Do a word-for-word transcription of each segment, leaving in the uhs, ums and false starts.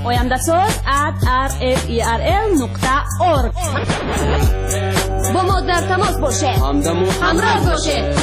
oyandasöz at r f i r l nokta org. با ما در تماس باشه، همراه باشه.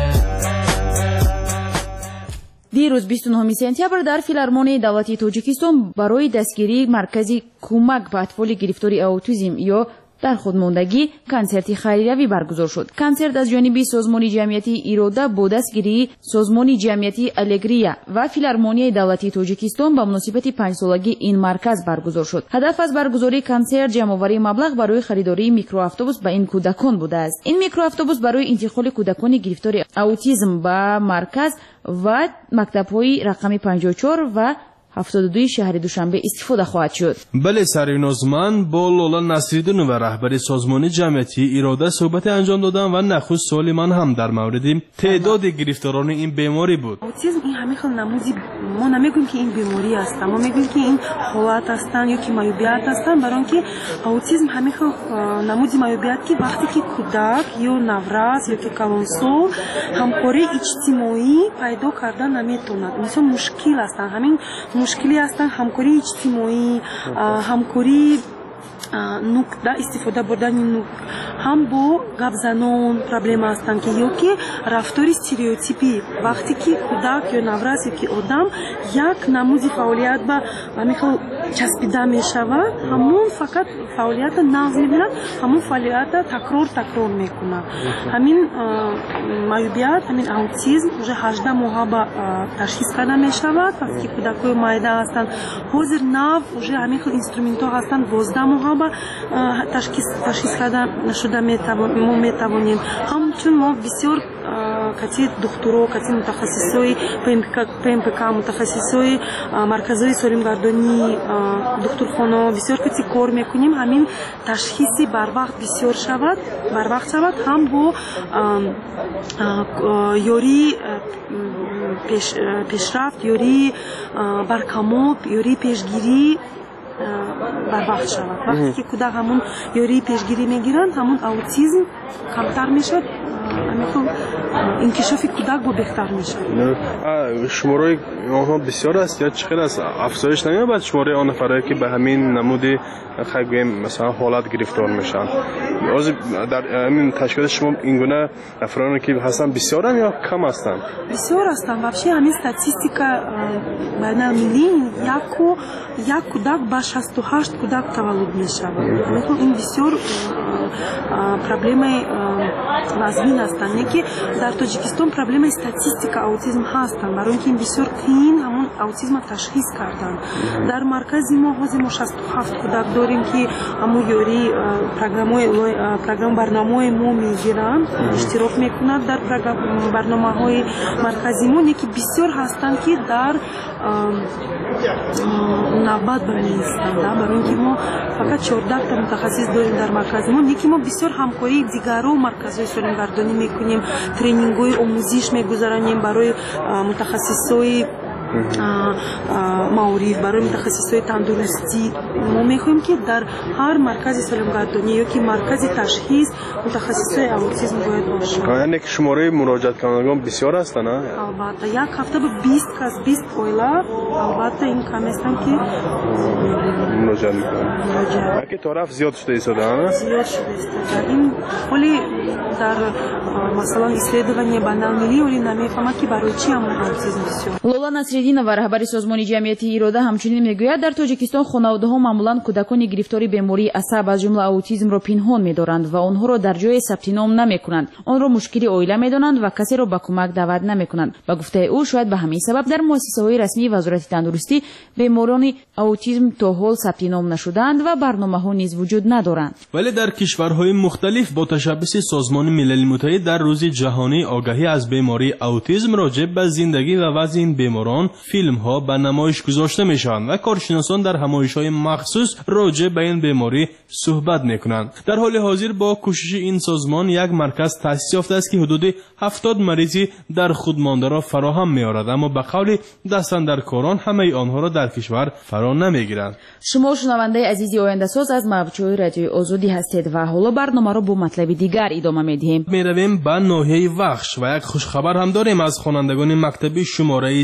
دیروز بیست و نه سپتامبر در فیلارمونی دولتی تاجیکستان برای دستگیری مرکزی کمک به اطفال گرفتاری اوتیسم یا در خودماندگی کنسرتی خیریوی برگزار شد. کنسرت از جانب سازمان جمعیتی ایراده با دستگیری سازمان جمعیتی الگریا و فیلارمونی دولتی تاجیکستان با مناسبت پنج سالگی این مرکز برگزار شد. هدف از برگزاری کنسرت جمع‌آوری مبلغ برای خریداری میکرواتوبوس به این کودکان بوده است. این میکرواتوبوس برای انتقال کودکان گرفتار اوتیسم به مرکز و مکتب‌های رقم پنجاه و چهار و هفتاد و دو شهر دوشنبه استفاده خواهد شد. بله سرینازمن با لولا نصیرالدین و رهبر سازمان جمعیتی ایراده صحبت انجام دادن و نخست سوال من هم در مورد تعداد گرفتاران این بیماری بود. اوتیسم این همه خیلی نمودی ما نمیگیم که این بیماری است، ما میگیم که این حالت هستن یا که معیوبیت هستن، برای اینکه اوتیسم همه خیلی نمودی معیوبیت که وقتی که کودک یا نوراز یا که کلانسال همکاری اجتماعی پیدا کردن نمیتوند، مثلا مشکل هستن، همین مشکلی هستن همکاری اجتماعی، همکاری نقطه استفاده بردن نقطه هم با گپ زنان پرابلم هستن که یا که رفتار استریوتیپی وقتی که کودک یا نوراز یا که آدم یک نمودی فعالیت به همین چسبیده می شود، همون فقط فعالیت نقض می بیند، همون فعالیت تکرار تکرار می کند. همین معیوبیت همین اوتیسم уже هجده ماه با تشخیص کرده می شود. وقتی که کودکای مایده هستند حاضر نو уже همین اینسترومنت ها هستند دوازده ماه با تشخیص تشخیص کرده نشده می توانیم. همچون ما بسیار کسی دکترها، کسی متخصصای پی ام پی کا متخصصای مرکزهای سالمگردانی دکترخانه بسیار کسی کار میکنیم همین تشخیصی بر وقت بسیار شود بر وقت شود هم با یوری پیش پیشرفت یوری برکمال یوری پیشگیری بر وقت شود. وقتی که کودک همون یوری پیشگیری میگیرند همون اوتیسم کمتر میشد، همین انکشاف کودک با بهتر میشه. شماره آنها بسیار است یا چقدر است؟ افزایش نمی‌یابد شماره آن نفرایی که به همین نمودی خیلی مثلا حالت گرفتار میشن؟ از در همین تشکیلات شما این گونه افرادی که هستن بسیارن یا کم هستن؟ بسیار هستن. واقعا همین استاتستیکا بین المللی یک و یک کودک با شصت و هشت کودک تولد میشود. مثلا این بسیار پروبلم وزین هستن که در تاجیکستان پروبلم استاتستیکا اوتیسم هستن، برای اینکه این بسیار قین همون اوتیسم تشخیص کردن. در مرکز ما حاضر ما شصت و هفت کودک داریم که همون یوری پروگرام‌های پروگرام برنامه‌های ما میگیرن، اشتراک میکنند در برنامه‌های مرکزی ما که بسیار هستند که در نوبت برمی‌ایستند. برای اینکه ما فقط چهارده تا متخصص داریم در مرکز ما، یکی ما بسیار همکاری دیگر و مرکزهای سالمگردانی میکنیم، ترینینگ‌های آموزش میگذارانیم برای متخصصای معارف، برای متخصصای تندرستی. ما میخوایم که در هر مرکز سالمگردانی یا که مرکز تشخیص متخصصای اوتیسم باید باشه. یعنی که شماره مراجعت کنندگان بسیار هستن؟ البته یک هفته به بیست کس بیست اویلا البته این کم هستن که مراجعت میکنن. اگه طرف زیاد شده ایستاده؟ زیاد شده ایستاده. این خیلی در مثلا اسلیدوانی بین‌المللی ولی نمیفهمد که برای چی همون اوتیسم بسیار. لولا نصیرالدینова رهبر سازمان جمعیتی ایراده همچنین میگوید در تاجیکستان خانواده‌ها معمولاً کودکان گرفتاری بیماری عصب از جمله اوتیسم را پنهان می‌دارند و آنها را در جای ثبت نام نمی‌کنند. آن را مشکلی عائله می‌دانند و کسی را به کمک دعوت نمی‌کنند. با گفته او شاید به همین سبب در مؤسسه‌های رسمی وزارت تندرستی بیماران اوتیسم تا حال ثبت نام نشدند و برنامه‌ها نیز وجود ندارند. ولی در کشورهای مختلف با تشبث سازمان ملل متحد در روز جهانی آگاهی از بیماری اوتیسم راجع به زندگی و وضع این بیماران فیلم ها به نمایش گذاشته میشن و کارشناسان در همایش های مخصوص راجع به این بیماری صحبت میکنند. در حال حاضر با کوشش این سازمان یک مرکز تأسیس یافته است که حدود هفتاد مریضی در خودمانده را فراهم میآورد، اما به قول دستاندرکاران همه آنها را در کشور فرا نمیگیرند. شما شنونده عزیزی آینده ساز از موجهای رادیوی آزادی هستید و حالا برنامه را با مطلب دیگر ادامه میدهیم. میرویم به ناحیه وخش و یک خوشخبر هم داریم از خوانندگان مکتبی شماره سی در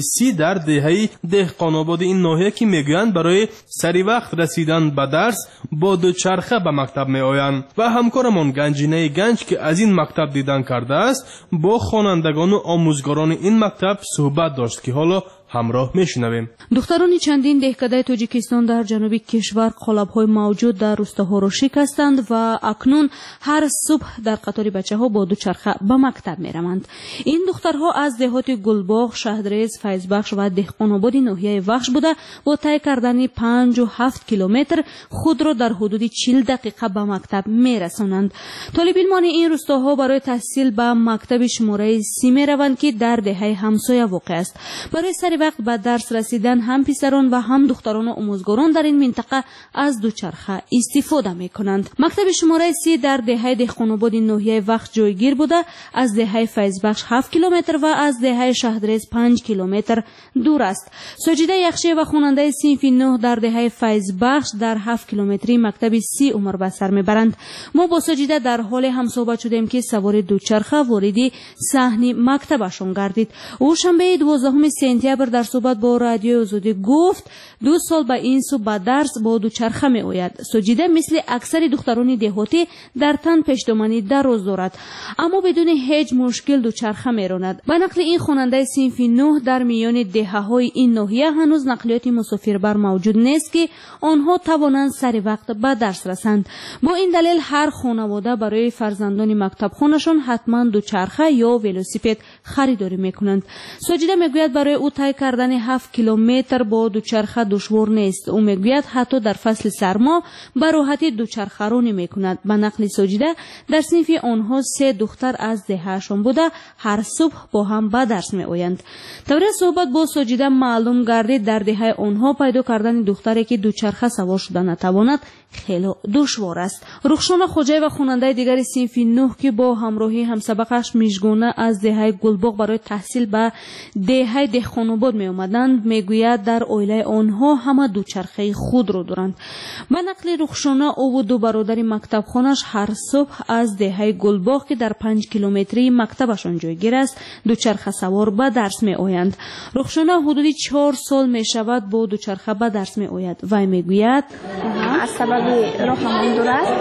در دهه دهقان‌آباد این ناحیه که میگویند برای سری وقت رسیدن به درس با دوچرخه به مکتب میآیند. و همکارمان گنجینه گنج که از این مکتب دیدن کرده است با خوانندگان و آموزگاران این مکتب صحبت داشت که حالا همراه میشنویم. دختران چندین دهکده تاجیکستان در جنوب کشور قالب‌های موجود در روستاها را شکستند و اکنون هر صبح در قطار بچه‌ها با دوچرخه به مکتب میروند. این دخترها از دهات گلباغ، شهدرز، فیضبخش و دهقان‌آباد ناحیه وخش بوده با طی کردن پنج و هفت کیلومتر خود را در حدود چهل دقیقه به مکتب میرسانند. طالب علمان این روستاها برای تحصیل به مکتب شماره سی میروند که در دهه همسایه واقع است. برای سری وقت به درس رسیدن هم پسران و هم دختران و آموزگاران در این منطقه از دوچرخه استفاده می کنند. مکتب شماره سی در دهه دهقان‌آباد ناحیه وخش جایگیر بوده، از دهه فیضبخش هفت کیلومتر و از دهه شهدرز پنج کیلومتر دور است. ساجده یخشی و خواننده صنف نه در دهه فیضبخش در هفت کیلومتری مکتب سی عمر به سر میبرند. ما با ساجده در حال همصحبت شدیم که سوار دوچرخه وارد صحن مکتبشان گردید. او شنبه دوازدهم سپتامبر در صحبت با رادیو آزادی گفت دو سال به این سو به درس با دوچرخه می آید. ساجده مثل اکثر دختران دهاتی در تن پشتمانی دراز دارد، اما بدون هیچ مشکل دوچرخه می راند. به نقل این خواننده صنف نه در میان دهه‌های این ناحیه هنوز نقلیات مسافربر موجود نیست که آنها توانند سر وقت به درس رسند. با این دلیل هر خانواده برای فرزندان مکتب خانشان حتما دوچرخه یا ولوسیپد خریداری میکنند. ساجده میگوید برای او طی کردن هفت کیلومتر با دوچرخه دشوار نیست. او میگوید حتی در فصل سرما به راحتی دوچرخه رانی میکند. به نقل ساجده در صنف آنها سه دختر از دههشان بوده هر صبح با هم به درس میآیند. طور صحبت با ساجده معلوم گردید در دهه آنها پیدا کردن دختری که دوچرخه سوار شده نتواند خیلی دشوار است. رخشان خوجای و خواننده دیگر صنف نه که با همراهی همسبقش میژگونه از دهه گلباغ برای تحصیل به دهه دهقان‌آباد می آمدند میگوید در عائله آنها همه دوچرخه خود را دارند. به نقل رخشانه او و دو برادر مکتب خانش هر صبح از دهه گلباغ که در پنج کیلومتری مکتبشان جایگیر است دوچرخه سوار به درس می آیند. رخشانه حدود چهار سال می شود با دوچرخه به درس می آید و میگوید از سبب راه همان دور است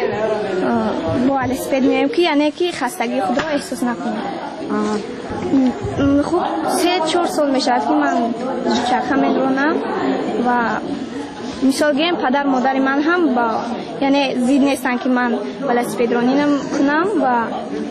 با ولسپد میایم که یعنی که خستگی خود را احساس نکنم. خب سه چهار سال می شود که من دوچرخه میرانم و مثال گیم پدر مادر من هم با یعنی زید نیستن که من ولسپد رانی کنم و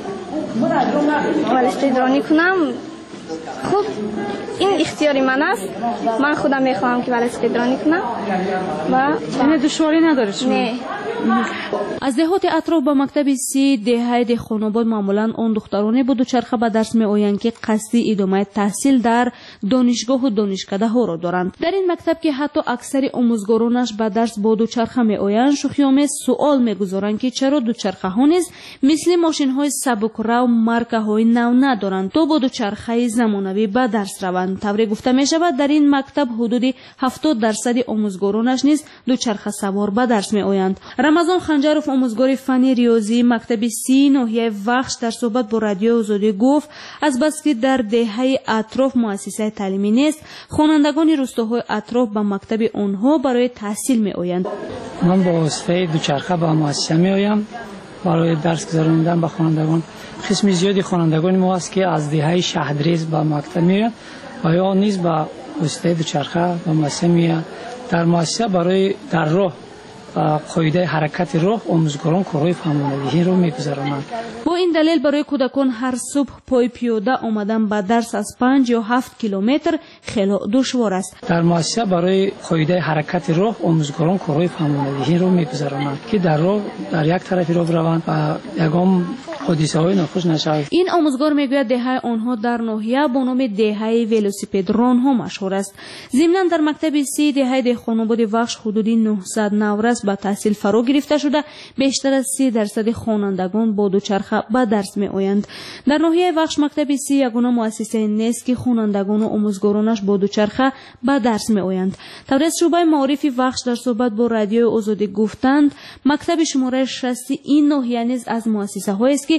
ولسپد رانی کنم. خب این اختیاری من است، من خودم میخواهم که ولسپد رانی کنم و یعنی دشواری نداره شما؟ نه. از دهات اطراف به مکتب سی دهه دهقان‌آباد معمولا آن دخترانی با دوچرخه به درس می آیند که قصد ادامه تحصیل در دانشگاه و دانشکده ها را دارند. در این مکتب که حتی اکثر آموزگارانش به درس با دوچرخه می آیند شوخی‌آمیز سوال میگذارند که چرا دوچرخه ها نیز مثل ماشین های سبک‌رو مارکه های نو ندارند تا با دوچرخه زمانوی به درس روند. طوری گفته می شود در این مکتب حدود هفتاد درصد آموزگارانش نیز دوچرخه سوار به درس می آیند. رمضان خنجرов آموزگار فنی ریاضی مکتب سی ناحیه وخش در صحبت با رادیو آزادی گفت از بس که در دهه اطراف مؤسسه تعلیمی نیست خوانندگان روستاهای اطراف به مکتب آنها برای تحصیل می آیند. من با واسطه دوچرخه به مؤسسه می آیم برای درس گذراندن به خوانندگان. قسم زیادی خوانندگان ما است که از دهه شهدرز به مکتب می آیند و یا نیز به واسطه دوچرخه به مؤسسه می آیند. در مؤسسه برای در راه و قاعده حرکت راه آموزگاران کارهای فهماندهی رو می‌گذرانند. با این دلیل برای کودکان هر صبح پای پیاده آمدن به درس از پنج یا هفت کیلومتر خیلی دشوار است. در مؤسسه برای قاعده حرکت راه آموزگاران کارهای فهماندهی رو می‌گذرانند که در راه در یک طرفی راه روند و یگام حادثه‌های ناخوش نشود. این آموزگار میگوید دهه آنها در ناحیه با نام دهه ولوسیپد ران‌ها مشهور است. ضمناً در مکتب سی دهه دهقان‌آباد وخش حدود نهصد نورس به تحصیل فرا گرفته شده بیشتر از سی درصد خوانندگان با دوچرخه به درس می آیند. در ناحیه وخش مکتب سی یگانه مؤسسه نیست که خوانندگان و آموزگارانش با دوچرخه به درس می آیند. طوری شعبه معارف وخش در صحبت با رادیو آزادی گفتند مکتب شماره شصت این ناحیه نیز از مؤسسه هایی است که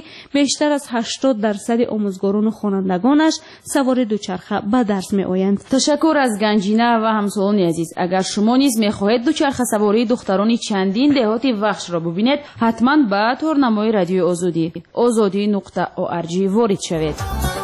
که بیشتر از هشتاد درصد آموزگاران و خوانندگانش سوار دوچرخه به درس می آیند. تشکر از گنجینه و همسالان عزیز. اگر شما نیز می خواهید دوچرخه سواری دختران چندین دهاتی وخش را ببینید، حتما به تورنمای رادیو آزادی آزادی نقطه او ار جی وارد شوید.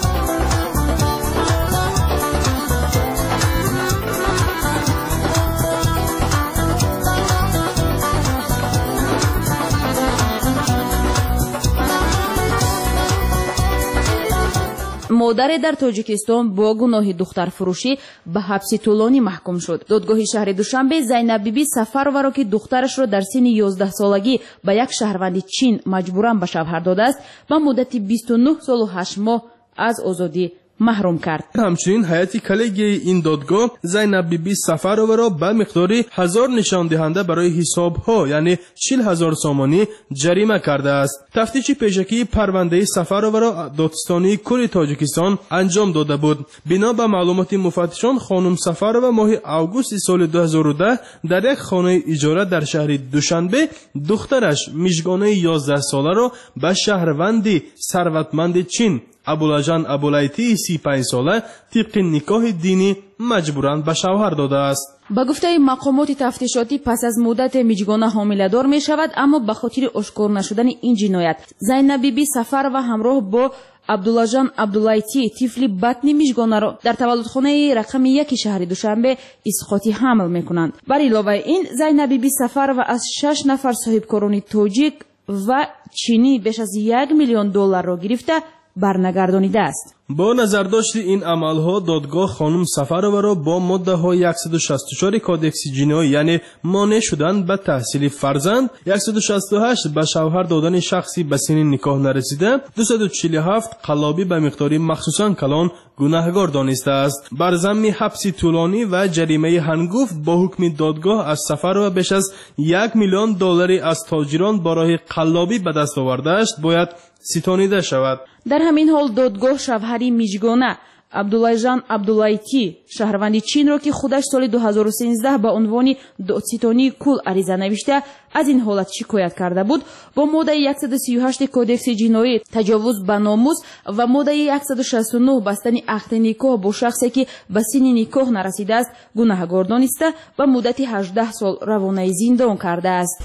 مادر در تاجیکستان با گناه دخترفروشی به حبس طولانی محکوم شد. دادگاه شهر دوشنبه زینب بیبی سفرова را که دخترش را در سن یازده سالگی به یک شهروند چین مجبوراً به شوهر داده است، به مدت بیست و نه سال و هشت ماه از آزادی محروم کرد. همچنین هیئت کلیگی این دادگاه زینب بیبی سفرova را به مقدار هزار نشان دهنده برای حسابها یعنی چهل هزار سامانی جریمه کرده است. تفتیش پیشکی پرونده سفرova را دادستانی کل تاجیکستان انجام داده بود. بنا به معلومات مفتشان، خانم سفرova ماه اوگوست سال دو هزار و ده در یک خانه اجاره در شهر دوشنبه دخترش میژگانه یازده ساله را به شهروندی ثروتمند چین ابولاجان ابولایتی سی و پنج ساله طبق نکاح دینی مجبوراً به شوهر داده است. با گفته مقامات تفتیشاتی پس از مدت میجگانه حامله‌دار می شود، اما به خاطر آشکار نشدن این جنایت زینب بیبی سفر و همراه با عبدالله عبداللایتی طفل بطن میجگانه را در تولدخانه رقم یک شهر دوشنبه اسقاطی حمل میکنند. بر علاوه این زینب بیبی سفر و از شش نفر صاحبکاران تاجیک و چینی بیش از یک میلیون دلار را گرفته برنگردانیده است. با نظرداشت این عملها دادگاه خانم سفرova را با ماده های صد و شصت و چهار کودکس جنایی یعنی مانع شدن به تحصیل فرزند، صد و شصت و هشت به شوهر دادن شخصی به سن نکاح نرسیده، دویست و چهل و هفت قلابی به مقداری مخصوصاً کلان گناهکار دانسته است. بر ضمن حبس طولانی و جریمه هنگفت با حکم دادگاه از سفرova بیش از یک میلیون دلاری از تاجران برای قلابی به دست آورده است باید ستانیده شود. در همین حال دادگاه شوهری میجگانه عبدالله جان عبداللایتی شهروند چین را که خودش سال دو هزار و سیزده به عنوان دادستانی کل عریضه نوشته از این حالت شکایت کرده بود، با ماده صد و سی و هشت کودکس جنایی تجاوز به ناموس و ماده صد و شصت و نه بستن عقد نکاح با شخصی که به سن نکاح نرسیده است گناهکار دانسته به مدت هجده سال روانه زندان کرده است.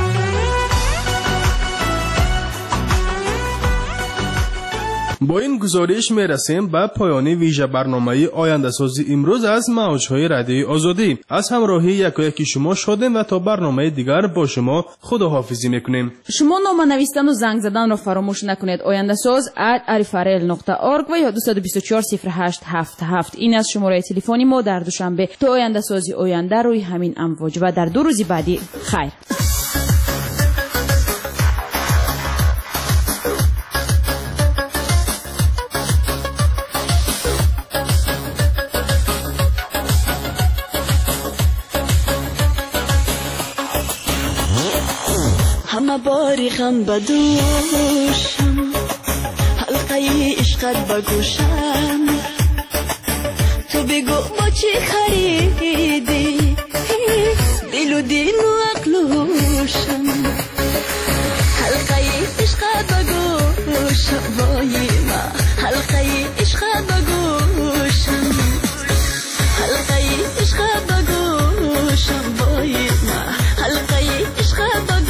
با این گزارش می رسیم به پایان ویژه برنامه آینده سازی امروز از موجهای رادیوی آزادی. از همراهی یکایک شما شادیم و تا برنامه دیگر با شما خداحافظی میکنیم. شما نامه نوشتن و زنگ زدن را فراموش نکنید. آینده ساز ات اریفرل نقطه اورگ و یا دو دو چهار صفر هشت هفت هفت این از شماره تلفنی ما در دوشنبه. تا آینده سازی آینده روی همین امواج و در دو روز بعدی خیر. همه باری غم بدوشم، حلقه عشقت بگوشم، تو بگو با چی خریدی دل و دین و عقلوشم، حلقه عشقت بگوشم وای ما، حلقه عشقت بگوشم، حلقه عشقت بگوشم وای ما، حلقه عشقت بگوشم.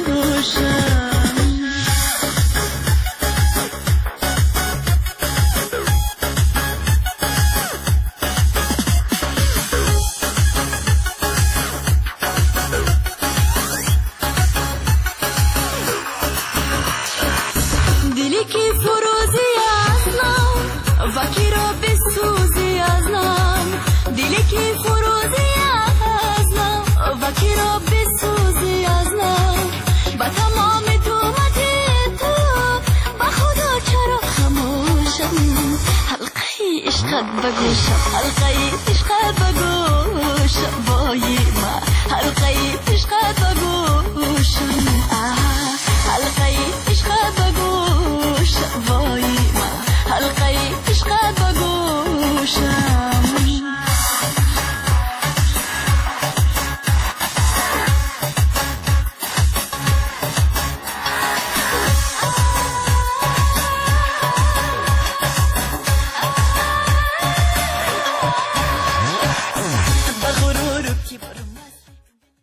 دلی که فروزی ازم وکی را بسوزی ازم، دلی که فروزی ازم وکی را بسوزی ازم، با تمام تومتی تو با خدا چرا خموشم، حلقه عشقت بگوشم، حلقه عشقت بگوشم وای ما.